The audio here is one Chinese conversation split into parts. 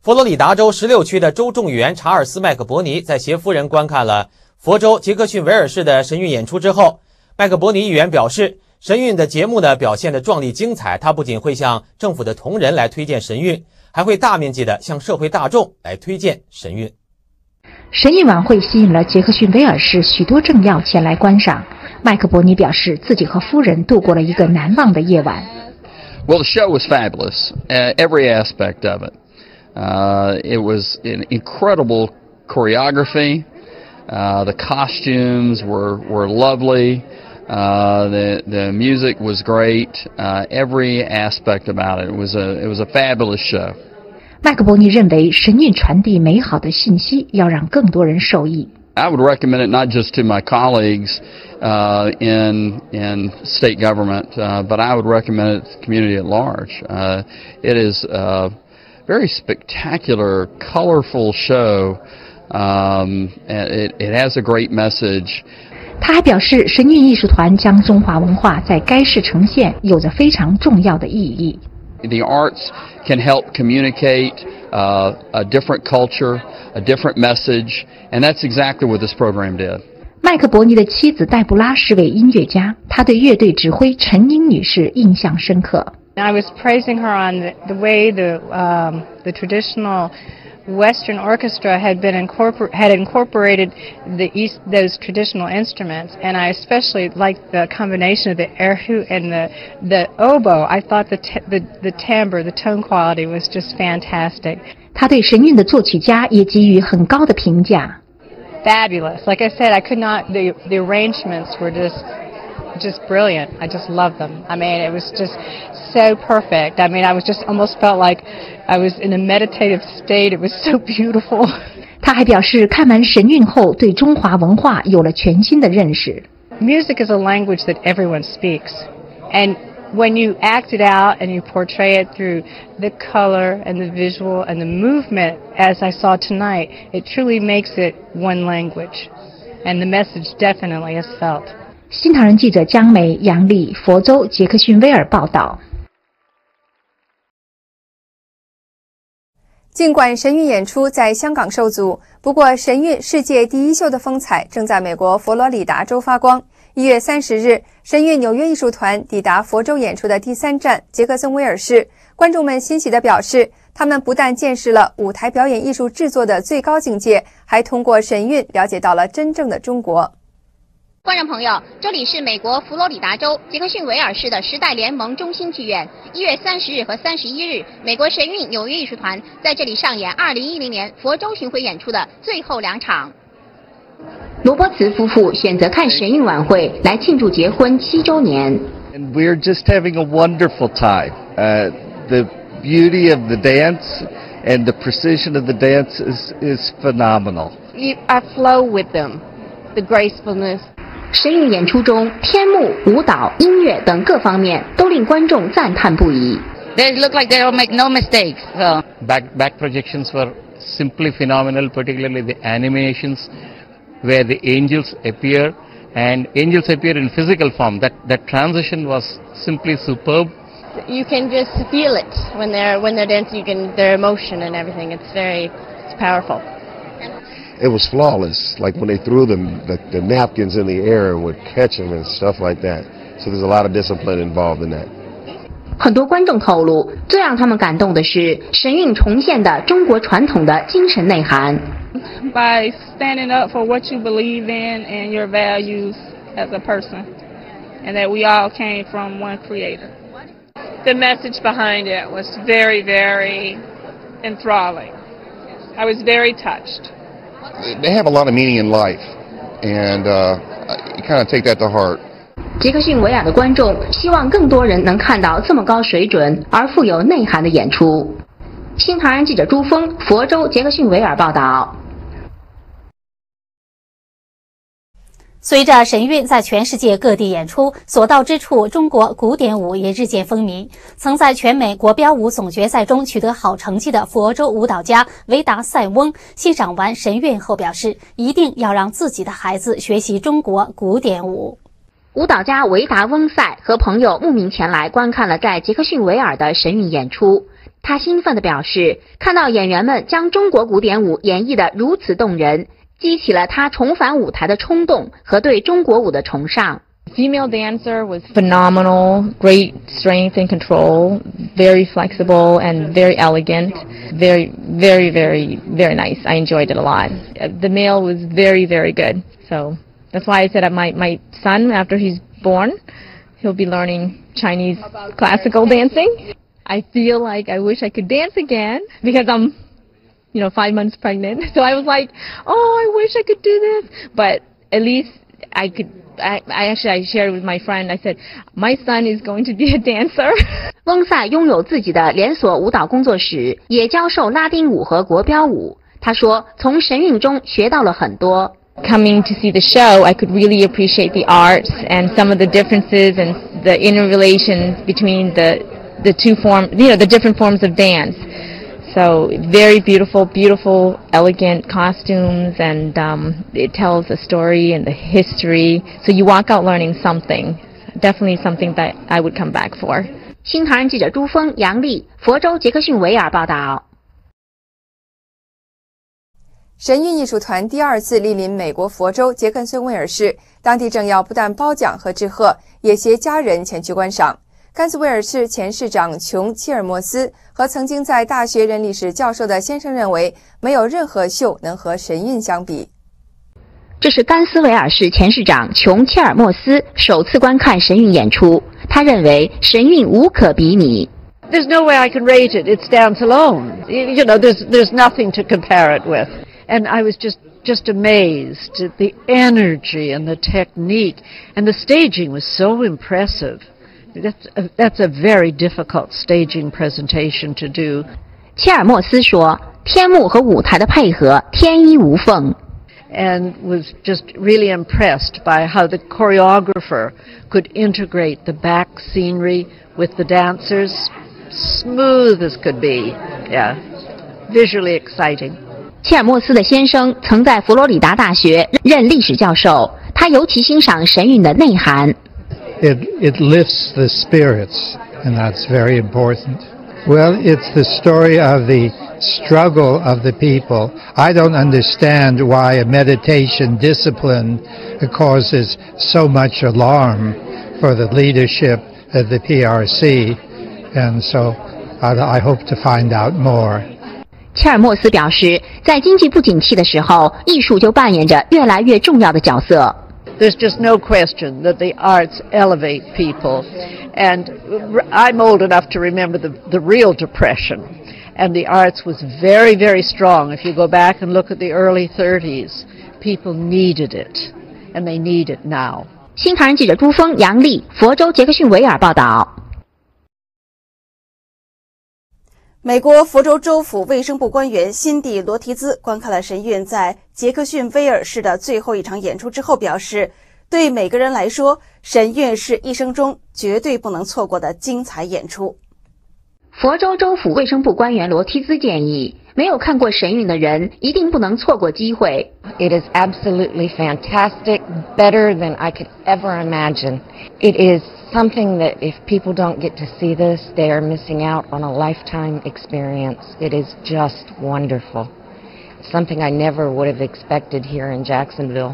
佛罗里达州16区的州众议员查尔斯·麦克伯尼在携夫人观看了佛州杰克逊维尔市的神韵演出之后，麦克伯尼议员表示，神韵的节目呢表现得壮丽精彩，他不仅会向政府的同仁来推荐神韵，还会大面积的向社会大众来推荐神韵。 神韵晚会吸引了杰克逊维尔市许多政要前来观赏。麦克伯尼表示，自己和夫人度过了一个难忘的夜晚。 Well, the show was fabulous, every aspect of it. It was an incredible choreography. The costumes were lovely. The music was great. Every aspect about it. It was a fabulous show. 麦克伯尼认为，神韵传递美好的信息，要让更多人受益。 I would recommend it not just to my colleagues in state government, but I would recommend it to the community at large. It is a very spectacular, colorful show. It has a great message. 他还表示，神韵艺术团将中华文化在该市呈现，有着非常重要的意义。 The arts can help communicate a different culture, a different message, and that's exactly what this program did. 麦克伯尼的妻子黛布拉是位音乐家，她对乐队指挥陈英女士印象深刻。 I was praising her on the way the traditional Western orchestra had incorporated those traditional instruments, and I especially liked the combination of the erhu and the oboe. I thought the timbre, the tone quality was just fantastic. 他对神韵的作曲家也给予很高的评价。 Fabulous. Like I said, I could not. The arrangements were just brilliant. I just loved them. I mean, it was just so perfect. I mean, I was just almost felt like I was in a meditative state. It was so beautiful. 他还表示，看完神韵后，对中华文化有了全新的认识。 Music is a language that everyone speaks, and when you act it out and you portray it through the color and the visual and the movement, as I saw tonight, it truly makes it one language, and the message definitely is felt. 新唐人记者江梅、杨丽，佛州杰克逊威尔报道。 尽管神韵演出在香港受阻，不过神韵世界第一秀的风采正在美国佛罗里达州发光。1月30日，神韵纽约艺术团抵达佛州演出的第3站杰克森威尔士，观众们欣喜地表示，他们不但见识了舞台表演艺术制作的最高境界，还通过神韵了解到了真正的中国。 观众朋友，这里是美国佛罗里达州杰克逊维尔市的时代联盟中心剧院。1月30日和31日，美国神韵纽约艺术团在这里上演2010年佛州巡回演出的最后2场。 罗伯茨夫妇选择看神韵晚会来庆祝结婚7周年。 And we're just having a wonderful time. The beauty of the dance and the precision of the dance is phenomenal. I flow with them, the gracefulness. 神韵演出中，天幕、舞蹈、音乐等各方面都令观众赞叹不已。 They look like they don't make no mistakes. So. Back projections were simply phenomenal, particularly the animations where the angels appear and angels appear in physical form. That transition was simply superb. You can just feel it when they're dancing. You can their emotion and everything. It's powerful. It was flawless. Like when they threw the napkins in the air and would catch them and stuff like that. So there's a lot of discipline involved in that. 很多观众透露，最让他们感动的是神韵重现的中国传统的精神内涵。 By standing up for what you believe in and your values as a person, and that we all came from one creator. The message behind it was very, very enthralling. I was very touched. They have a lot of meaning in life, and you kind of take that to heart. 杰克逊维尔的观众希望更多人能看到这么高水准而富有内涵的演出。新唐人记者朱峰，佛州杰克逊维尔报道。 随着神韵在全世界各地演出，所到之处中国古典舞也日渐风靡。曾在全美国标舞总决赛中取得好成绩的佛州舞蹈家维达塞翁欣赏完神韵后表示，一定要让自己的孩子学习中国古典舞。 舞蹈家维达翁塞和朋友慕名前来观看了在杰克逊维尔的神韵演出。 他兴奋地表示，看到演员们将中国古典舞演绎得如此动人，激起了他重返舞台的冲动和对中国舞的崇尚。 Female dancer was phenomenal, great strength and control, very flexible and very elegant, very nice. I enjoyed it a lot. The male was very good. So that's why I said my son, after he's born, he'll be learning Chinese classical dancing. I feel like I wish I could dance again because I'm 5 months pregnant. So I was like, oh, I wish I could do this. But at least I could. I shared with my friend. I said, my son is going to be a dancer. 翁赛拥有自己的连锁舞蹈工作室，也教授拉丁舞和国标舞。他说，从神韵中学到了很多。 Coming to see the show, I could really appreciate the arts and some of the differences and the interrelations between the two forms, the different forms of dance. So very beautiful, elegant costumes, and it tells a story and the history. So you walk out learning something. Definitely something that I would come back for. 新唐人记者朱峰、杨丽，佛州杰克逊维尔报道。 神韵艺术团第2次莅临美国佛州杰克逊威尔士，当地政要不但褒奖和致贺，也携家人前去观赏。甘斯威尔士前市长琼·切尔莫斯和曾经在大学任历史教授的先生认为，没有任何秀能和神韵相比。 这是甘斯维尔市前市长琼·切尔莫斯首次观看神韵演出，他认为神韵无可比拟。 There's no way I can rate it. It's dance alone. There's nothing to compare it with. And I was just amazed at the energy and the technique, and the staging was so impressive. That's a very difficult staging presentation to do. 切尔莫斯说，天幕和舞台的配合天衣无缝。 And was just really impressed by how the choreographer could integrate the back scenery with the dancers, smooth as could be. Yeah, visually exciting. 切尔莫斯的先生曾在佛罗里达大学任历史教授，他尤其欣赏神韵的内涵。 It lifts the spirits, and that's very important. Well, it's the story of the struggle of the people. I don't understand why a meditation discipline causes so much alarm for the leadership of the PRC, and so I hope to find out more. 切尔莫斯表示，在经济不景气的时候，艺术就扮演着越来越重要的角色。 There's just no question that the arts elevate people. And I'm old enough to remember the real Depression. And the arts was very strong. If you go back and look at the early 30s, people needed it. And they need it now. 新唐人记者朱峰、杨丽，佛州杰克逊维尔报道。 美国佛州州府卫生部官员辛蒂·罗提兹观看了神韵在杰克逊威尔士的最后一场演出之后表示，对每个人来说，神韵是一生中绝对不能错过的精彩演出。 佛州州府卫生部官员罗提兹建议，没有看过神韵的人一定不能错过机会。 It is absolutely fantastic, better than I could ever imagine. It is something that if people don't get to see this, they are missing out on a lifetime experience. It is just wonderful. It's something I never would have expected here in Jacksonville.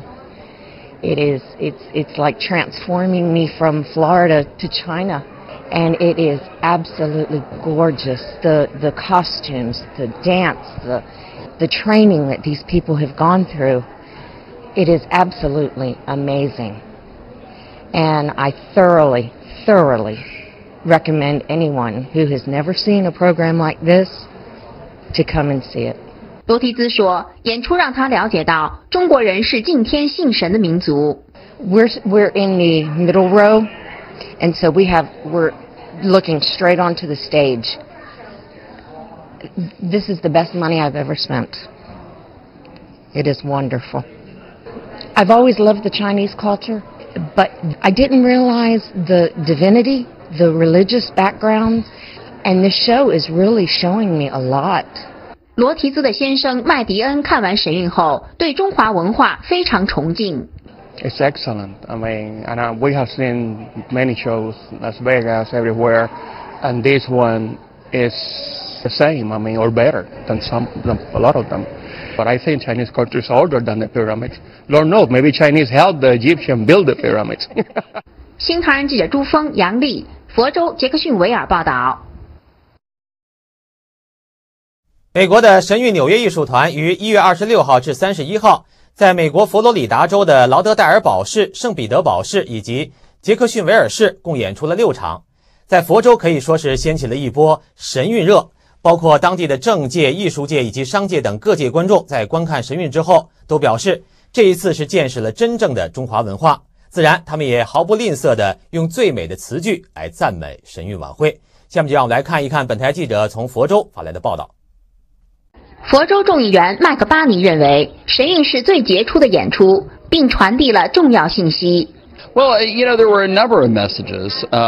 It's like transforming me from Florida to China. And it is absolutely gorgeous. The costumes, the dance, the training that these people have gone through, it is absolutely amazing. And I thoroughly recommend anyone who has never seen a program like this to come and see it. 罗提兹说，演出让他了解到中国人是敬天信神的民族。 We're in the middle row, and so we're looking straight onto the stage. This is the best money I've ever spent. It is wonderful. I've always loved the Chinese culture, but I didn't realize the divinity, the religious background, and this show is really showing me a lot. 罗提兹的先生麦迪恩看完神韵后，对中华文化非常崇敬。 It's excellent. I mean, we have seen many shows, Las Vegas, everywhere, and this one is the same, I mean, or better than a lot of them. But I think Chinese culture is older than the pyramids. Lord knows, maybe Chinese helped the Egyptians build the pyramids. 新唐人记者朱峰、杨丽，佛州杰克逊维尔报道。 美国的神韵纽约艺术团于1月26号至31号，在美国佛罗里达州的劳德代尔堡市、圣彼得堡市以及杰克逊维尔市共演出了6场。在佛州可以说是掀起了一波神韵热，包括当地的政界、艺术界以及商界等各界观众在观看神韵之后都表示，这一次是见识了真正的中华文化。自然他们也毫不吝啬地用最美的词句来赞美神韵晚会。下面就让我们来看一看本台记者从佛州发来的报道。 佛州众议员麦克巴尼认为，神韵是最杰出的演出，并传递了重要信息。 Well, there were a number of messages.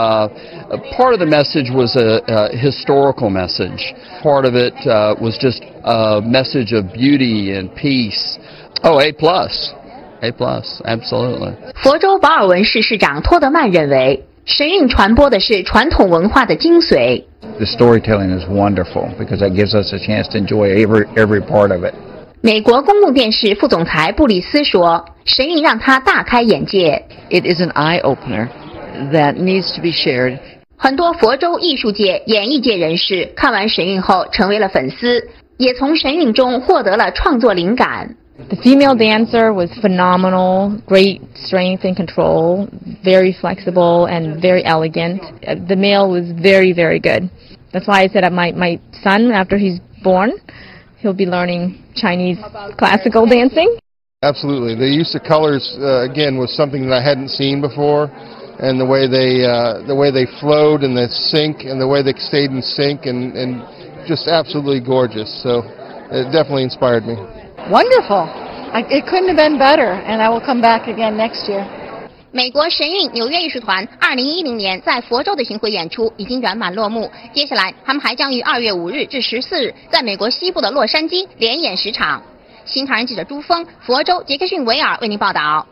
Part of the message was a historical message. Part of it was just a message of beauty and peace. Oh, A+. A+, absolutely. 佛州保尔文市市长托德曼认为，神韵传播的是传统文化的精髓。 The storytelling is wonderful because that gives us a chance to enjoy every part of it. 美国公共电视副总裁布里斯说，神韵让他大开眼界。 It is an eye-opener that needs to be shared. 很多佛州艺术界、演艺界人士看完神韵后成为了粉丝，也从神韵中获得了创作灵感。 The female dancer was phenomenal, great strength and control, very flexible and very elegant. The male was very, very good. That's why I said my son, after he's born, he'll be learning Chinese classical dancing. Absolutely. The use of colors, again, was something that I hadn't seen before. And the way they flowed and the sync and the way they stayed in sync and just absolutely gorgeous. So it definitely inspired me. Wonderful. It couldn't have been better, and I will come back again next year. 美国神韵纽约艺术团2010年在佛州的巡回演出已经圆满落幕，接下来他们还将于2月5日至14日在美国西部的洛杉矶连演10场。新唐人记者朱峰，佛州杰克逊维尔为您报道。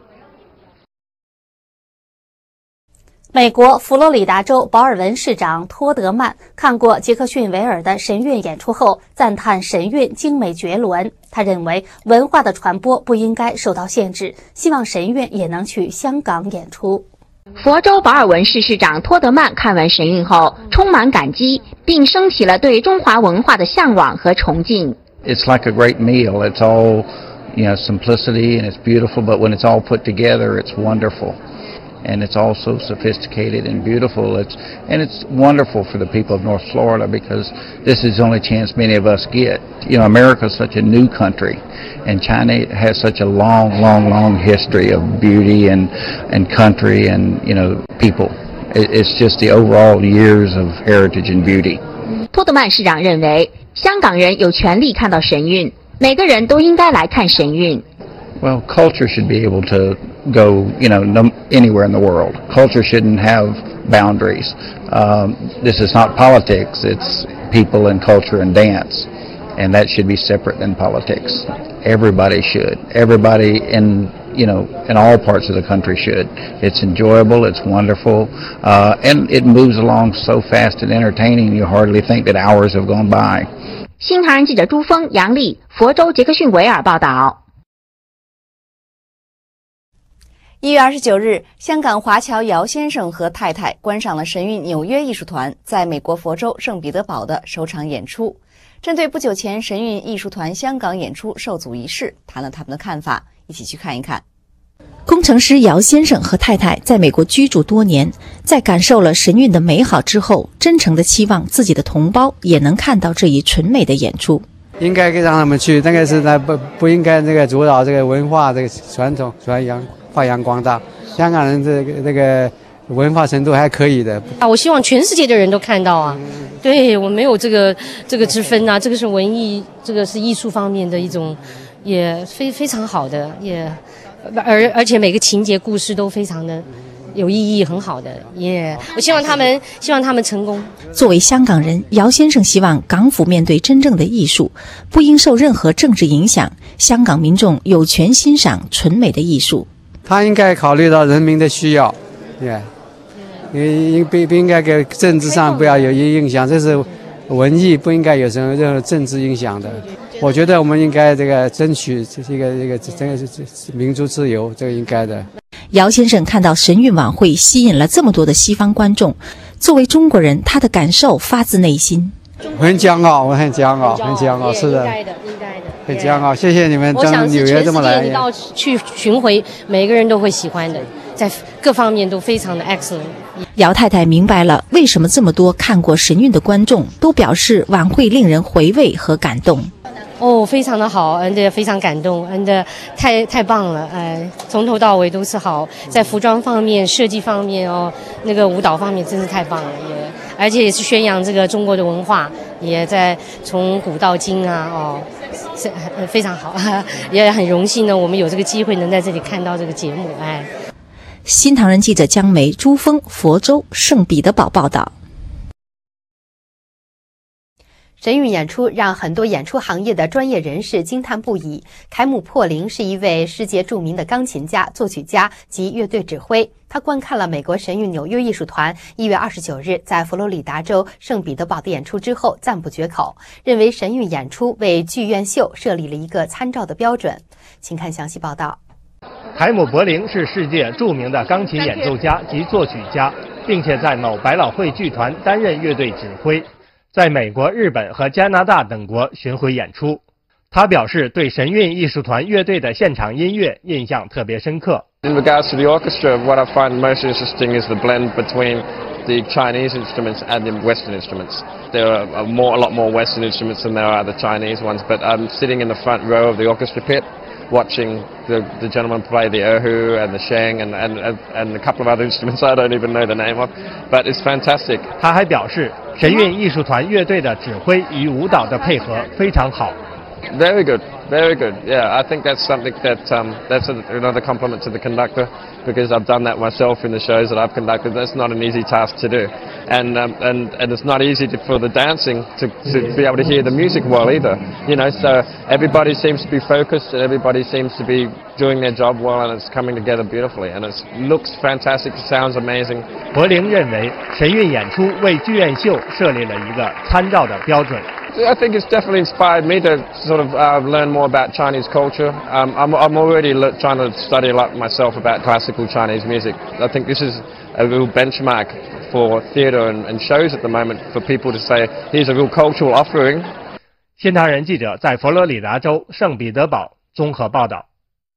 美国佛罗里达州保尔文市长托德曼看过杰克逊维尔的神韵演出后，赞叹神韵精美绝伦。他认为文化的传播不应该受到限制，希望神韵也能去香港演出。 佛州保尔文市市长托德曼看完神韵后，充满感激，并升起了对中华文化的向往和崇敬。 It's like a great meal. It's all, simplicity and it's beautiful, but when it's all put together, it's wonderful. And it's all so sophisticated and beautiful. It's wonderful for the people of North Florida because this is the only chance many of us get. America is such a new country, and China has such a long history of beauty and country and people. It's just the overall years of heritage and beauty. 托德曼市长认为，香港人有权利看到神韵，每个人都应该来看神韵。 Well, culture should be able to go, anywhere in the world. Culture shouldn't have boundaries. This is not politics. It's people and culture and dance. And that should be separate than politics. Everybody should. Everybody in all parts of the country should. It's enjoyable. It's wonderful. And it moves along so fast and entertaining, you hardly think that hours have gone by. 新唐人记者朱峰、杨丽，佛州杰克逊维尔报道。 1月29日，香港华侨姚先生和太太观赏了神韵纽约艺术团在美国佛州圣彼得堡的首场演出。针对不久前神韵艺术团香港演出受阻一事，谈了他们的看法，一起去看一看。 工程师姚先生和太太在美国居住多年，在感受了神韵的美好之后，真诚地期望自己的同胞也能看到这一纯美的演出。 应该让他们去，但是不应该阻挠这个文化这个传统发扬光大。香港人这个文化程度还可以的。 我希望全世界的人都看到啊！对，我没有这个之分啊，这个是文艺，这个是艺术方面的一种，也非常好的，也而且每个情节故事都非常的有意义，很好的，我希望他们成功。 作为香港人，姚先生希望港府面对真正的艺术，不应受任何政治影响，香港民众有权欣赏纯美的艺术。 他应该考虑到人民的需要，不应该给政治上不要有影响，这是文艺不应该有什么任何政治影响的。我觉得我们应该这个争取这个民族自由，这个应该的。 姚先生看到神韵晚会吸引了这么多的西方观众，作为中国人，他的感受发自内心。 很骄傲，我很骄傲，很骄傲，是的， 应该的， 很骄傲。谢谢你们从纽约这么来。 我想是全世界你到去巡回，每个人都会喜欢的，在各方面都非常的 excellent。 姚太太明白了为什么这么多看过神韵的观众都表示晚会令人回味和感动。 哦，非常的好，非常感动，太棒了，从头到尾都是好，在服装方面、设计方面那个舞蹈方面真是太棒了，而且也是宣扬这个中国的文化，也在从古到今是非常好，也很荣幸呢，我们有这个机会能在这里看到这个节目， 新唐人记者江梅、朱峰，佛州圣彼得堡报道。 神韵演出让很多演出行业的专业人士惊叹不已。凯姆·珀林是一位世界著名的钢琴家、作曲家及乐队指挥。他观看了美国神韵纽约艺术团1月29日在佛罗里达州圣彼得堡的演出之后，赞不绝口，认为神韵演出为剧院秀设立了一个参照的标准。请看详细报道。 凯姆·柏林是世界著名的钢琴演奏家及作曲家，并且在某百老汇剧团担任乐队指挥。在美国、日本和加拿大等国巡回演出。他表示对神韵艺术团乐队的现场音乐印象特别深刻。 In regards to the orchestra, what I find most interesting is the blend between the Chinese instruments and the Western instruments. There are a lot more Western instruments than there are the Chinese ones, but I'm sitting in the front row of the orchestra pit watching the gentlemen play the erhu and the sheng and a couple of other instruments I don't even know the name of, but it's fantastic. 他还表示神韵艺术团乐队的指挥与舞蹈的配合非常好。 Very good, very good. Yeah, I think that's something that's another compliment to the conductor, because I've done that myself in the shows that I've conducted. That's not an easy task to do, and it's not easy for the dancing to be able to hear the music well either. You know, so everybody seems to be focused and everybody seems to be doing their job well, and it's coming together beautifully, and it looks fantastic. It sounds amazing. 柏林认为神韵演出为剧院秀设立了一个参照的标准。 I think it's definitely inspired me to sort of learn more about Chinese culture. I'm already trying to study a lot myself about classical Chinese music. I think this is a real benchmark for theatre and shows at the moment for people to say, here's a real cultural offering. 新唐人记者在佛罗里达州圣彼得堡综合报道。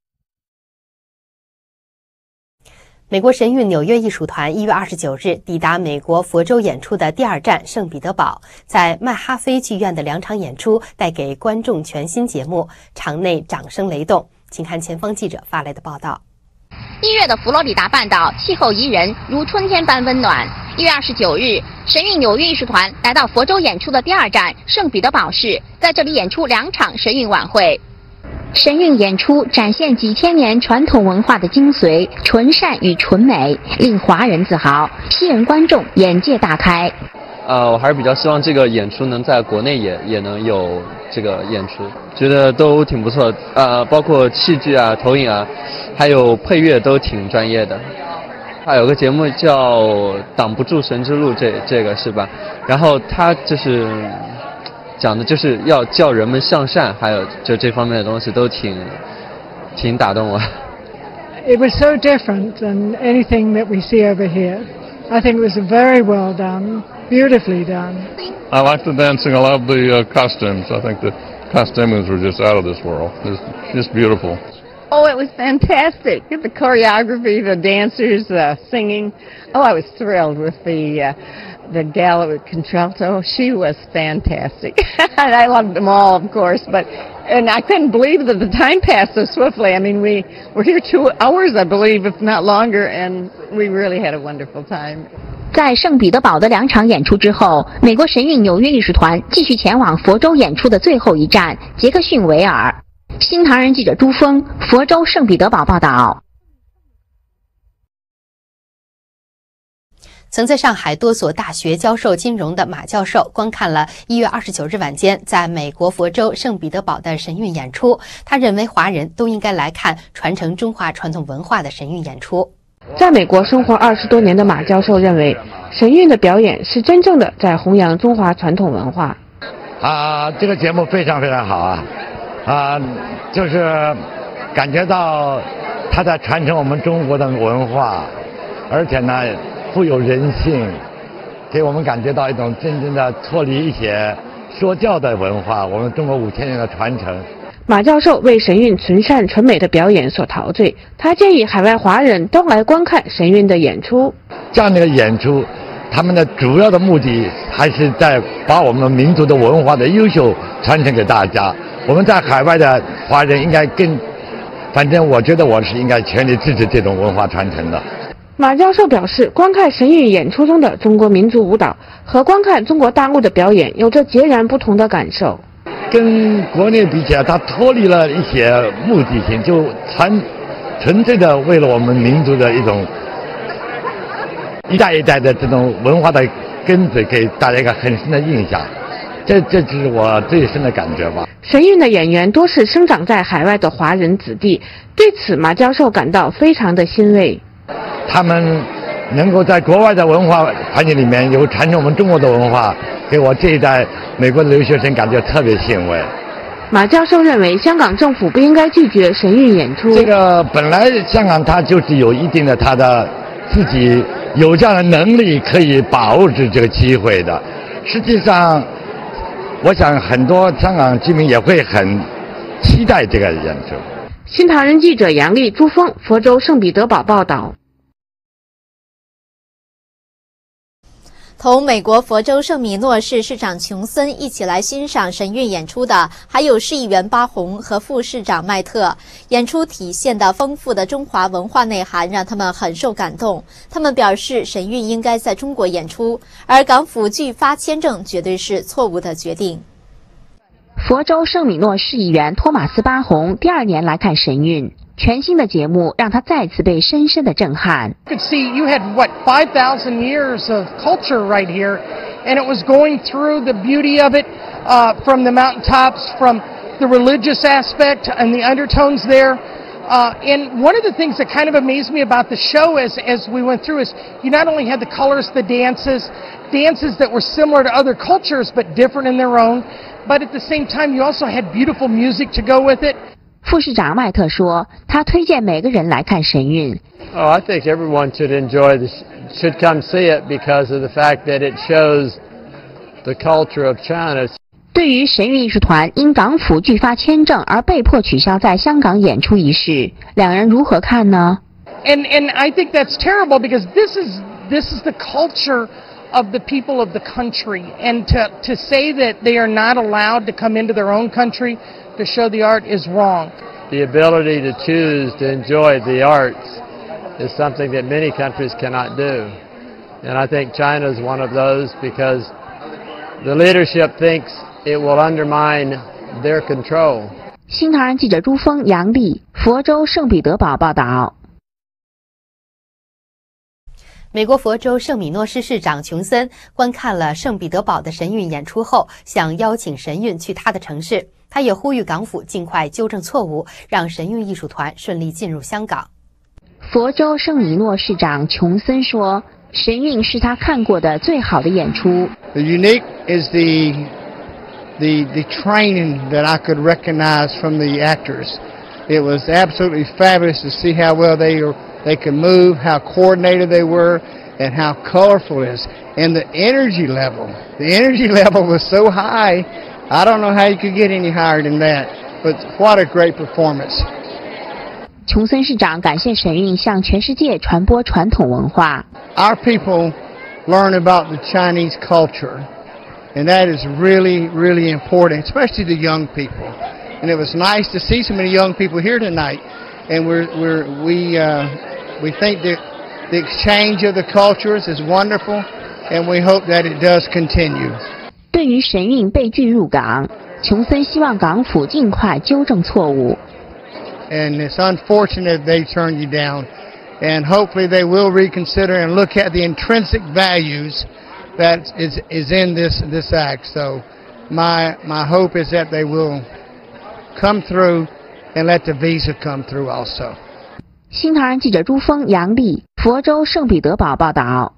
美国神韵纽约艺术团1月29日抵达美国佛州演出的第二站圣彼得堡，在麦哈菲剧院的2场演出带给观众全新节目，场内掌声雷动。请看前方记者发来的报道。 1月的佛罗里达半岛气候宜人，如春天般温暖。1月29日，神韵纽约艺术团来到佛州演出的第二站圣彼得堡市，在这里演出2场神韵晚会。神韵演出展现几千年传统文化的精髓，纯善与纯美，令华人自豪，吸引观众眼界大开。 我还是比较希望这个演出能在国内也能有这个演出，觉得都挺不错的。包括器具啊、投影啊，还有配乐都挺专业的。还有个节目叫《挡不住神之路》，这个是吧？然后它就是讲的就是要叫人们向善，还有就这方面的东西都挺打动我。 It was so different than anything that we see over here. I think it was very well done, beautifully done. I like the dancing. I love the costumes. I think the costumes were just out of this world. It's just beautiful. Oh, it was fantastic. The choreography, the dancers, singing. Oh, I was thrilled with the gal with contralto. She was fantastic. And I loved them all, of course, and I couldn't believe that the time passed so swiftly. I mean, we were here 2 hours, I believe, if not longer, and we really had a wonderful time. 在圣彼得堡的2场演出之后，美国神韵纽约艺术团继续前往佛州演出的最后一站杰克逊维尔。新唐人记者朱峰，佛州圣彼得堡报道。 曾在上海多所大学教授金融的马教授观看了1月29日晚间在美国佛州圣彼得堡的神韵演出。他认为华人都应该来看传承中华传统文化的神韵演出。 在美国生活20多年的马教授认为，神韵的表演是真正的在弘扬中华传统文化。 这个节目非常非常好就是感觉到它在传承我们中国的文化，而且呢富有人性，给我们感觉到一种真正的脱离一些说教的文化，我们中国5000年的传承。 马教授为神韵纯善纯美的表演所陶醉，他建议海外华人都来观看神韵的演出。 这样的一个演出，他们的主要的目的还是在把我们民族的文化的优秀传承给大家。我们在海外的华人应该反正我觉得我是应该全力支持这种文化传承的。 马教授表示，观看神韵演出中的中国民族舞蹈和观看中国大陆的表演有着截然不同的感受。 跟国内比起来，它脱离了一些目的性，就纯粹的为了我们民族的一种一代一代的这种文化的根子，给大家一个很深的印象。这是我最深的感觉吧。 神韵的演员多是生长在海外的华人子弟，对此马教授感到非常的欣慰。 他们能够在国外的文化环境里面有传承我们中国的文化，给我这一代美国的留学生感觉特别欣慰。 马教授认为，香港政府不应该拒绝神韵演出。 这个本来香港它就是有一定的它的自己有这样的能力，可以把握住这个机会的。实际上，我想很多香港居民也会很期待这个演出。 新唐人记者杨丽、朱峰，佛州圣彼得堡报道。 同美国佛州圣米诺市市长琼森一起来欣赏神韵演出的，还有市议员巴洪和副市长麦特。演出体现的丰富的中华文化内涵让他们很受感动。他们表示，神韵应该在中国演出，而港府拒发签证绝对是错误的决定。 佛州圣米诺市议员托马斯·巴洪第2年来看神韵。全新的节目让他再次被深深的震撼。 You could see you had 5,000 years of culture right here, and it was going through the beauty of it from the mountaintops, from the religious aspect and the undertones there. And one of the things that kind of amazed me about the show as we went through is you not only had the colors, the dances that were similar to other cultures but different in their own, but at the same time you also had beautiful music to go with it. 副市长麦特说，他推荐每个人来看神韵。 Oh, I think everyone should enjoy this, should come see it because of the fact that it shows the culture of China. 对于神韵艺术团因港府拒发签证而被迫取消在香港演出一事，两人如何看呢？ And I think that's terrible because this is the culture of the people of the country, and to say that they are not allowed to come into their own country to show the art is wrong. The ability to choose to enjoy the arts is something that many countries cannot do. And I think China is one of those because the leadership thinks it will undermine their control. 新唐人记者朱峰、杨丽，佛州圣彼得堡报道。 美国佛州圣米诺市市长琼森观看了圣彼得堡的神韵演出后，想邀请神韵去他的城市。他也呼吁港府尽快纠正错误，让神韵艺术团顺利进入香港。 佛州圣米诺市长琼森说，神韵是他看过的最好的演出。 The unique is the training that I could recognize from the actors. It was absolutely fabulous to see how well they could move, how coordinated they were, and how colorful it is. And the energy level was so high, I don't know how you could get any higher than that. But what a great performance. 琼森市长感谢神韵向全世界传播传统文化。 Our people learn about the Chinese culture, and that is really, really important, especially the young people. And it was nice to see so many young people here tonight. And we think that the exchange of the cultures is wonderful, and we hope that it does continue. 对于神韵被拒入港，琼森希望港府尽快纠正错误。 And it's unfortunate they turned you down, and hopefully they will reconsider and look at the intrinsic values that is in this act. So my hope is that they will come through and let the visa come through also. 新唐人记者朱峰、杨丽， 佛州圣彼得堡报道。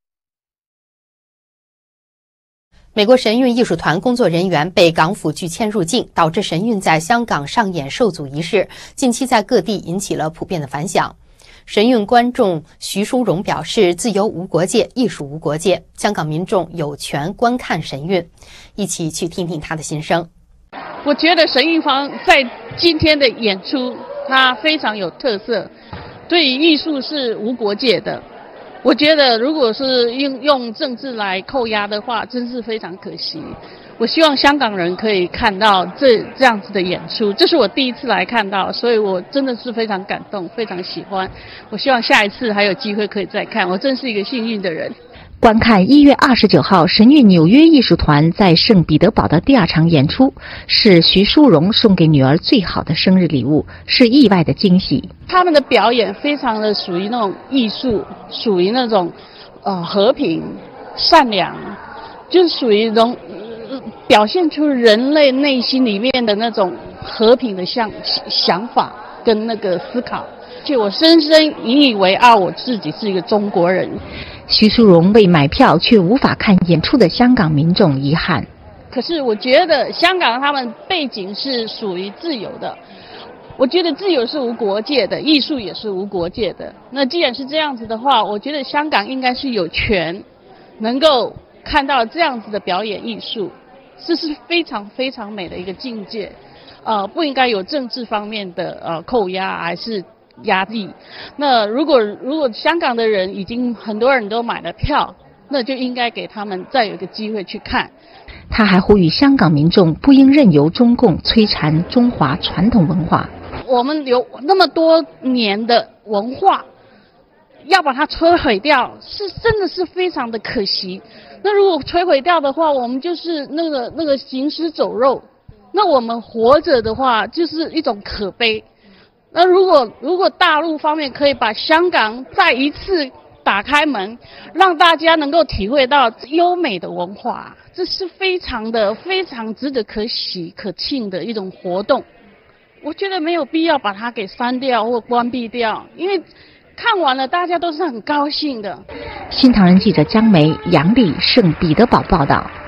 美国神韵艺术团工作人员被港府拒签入境，导致神韵在香港上演受阻一事，近期在各地引起了普遍的反响。神韵观众徐淑荣表示：“自由无国界，艺术无国界，香港民众有权观看神韵。”一起去听听他的心声。 我觉得神韵方在今天的演出，它非常有特色，对于艺术是无国界的。我觉得如果是用政治来扣押的话，真是非常可惜。我希望香港人可以看到这样子的演出，这是我第一次来看到，所以我真的是非常感动，非常喜欢。我希望下一次还有机会可以再看，我真是一个幸运的人。 观看1月29号神韵纽约艺术团在圣彼得堡的第2场演出，是徐淑荣送给女儿最好的生日礼物，是意外的惊喜。 他们的表演非常的属于那种艺术，属于那种和平、善良，就是属于表现出人类内心里面的那种和平的想法跟那个思考。就我深深引以为傲，我自己是一个中国人。 徐淑荣为买票却无法看演出的香港民众遗憾。 可是我觉得香港他们背景是属于自由的，我觉得自由是无国界的，艺术也是无国界的。那既然是这样子的话，我觉得香港应该是有权能够看到这样子的表演艺术，这是非常非常美的一个境界。不应该有政治方面的扣押还是压力。那如果香港的人已经很多人都买了票，那就应该给他们再有一个机会去看。 他还呼吁香港民众不应任由中共摧残中华传统文化。 我们有那么多年的文化，要把它摧毁掉，真的是非常的可惜。那如果摧毁掉的话，我们就是那个行尸走肉。那我们活着的话，就是一种可悲。那如果大陆方面可以把香港再一次打开门，让大家能够体会到优美的文化，这是非常值得可喜可庆的一种活动。我觉得没有必要把它给删掉或关闭掉，因为看完了大家都是很高兴的。 新唐人记者江梅、杨丽、圣彼得堡报道。